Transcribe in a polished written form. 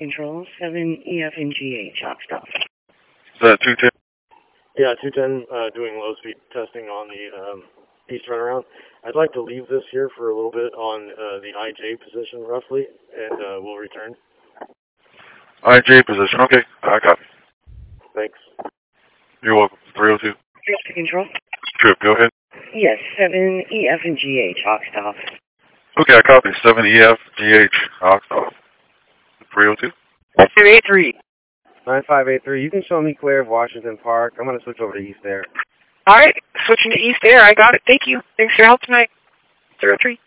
Control, 7EF and GH, hot stop. Is that 210? Yeah, 210, doing low-speed testing on the east runaround. I'd like to leave this here for a little bit on the IJ position, roughly, and we'll return. IJ position, okay. I copy. Thanks. You're welcome. 302. Trip to Control? Trip, go ahead. Yes, 7EF and GH, hot stop. Okay, I copy. 7EF, GH, hot stop. 302? 283. 9583, you can show me clear of Washington Park. I'm going to switch over to East Air. All right, switching to East Air. I got it. Thank you. Thanks for your help tonight. 303.